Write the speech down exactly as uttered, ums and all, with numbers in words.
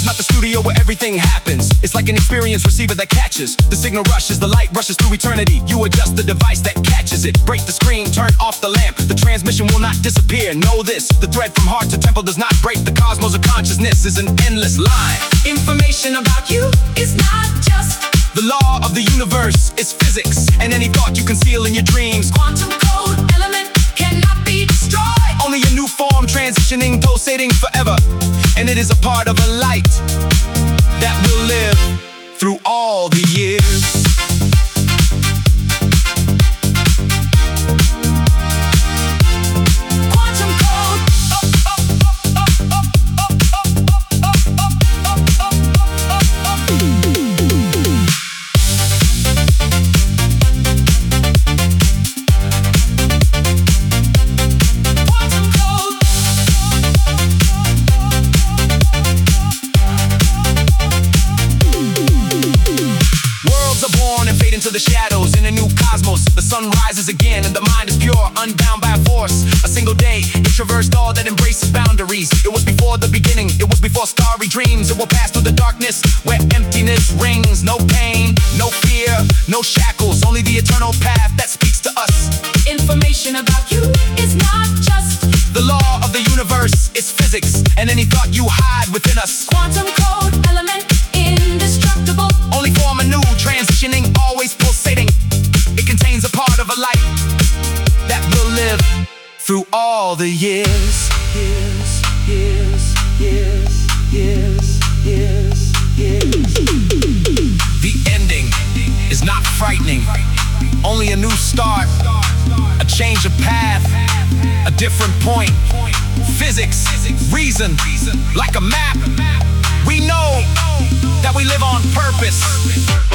not the studio where everything happens. It's like an experience receiver that catches. The signal rushes, the light rushes through eternity. You adjust the device that catches it. Break the screen, turn off the lamp. The transmission will not disappear. Know this, the thread from heart to temple does not break. The cosmos of consciousness is an endless line. Information about you is not just the law of the universe, is physics, and any thought you conceal in your dreams. Quantum code element cannot be destroyed. Only a new form transitioning, pulsating forever. And it is a part of a light that will live through all the years. Into the shadows in a new cosmos. The sun rises again and the mind is pure, unbound by a force. A single day, it traversed all that embraces boundaries. It was before the beginning, it was before starry dreams. It will pass through the darkness where emptiness rings. No pain, no fear, no shackles, only the eternal path that speaks to us. Information about you is not just the law of the universe, is physics, and any thought you hide within us. Quantum code element, indestructible. Only form anew, transitioning, always pulsating. It contains a part of a light that will live through all the years. Years, years, years, years, years, years. The ending is not frightening, only a new start, a change of path, a different point. Physics, reason, like a map. We know that we live on purpose.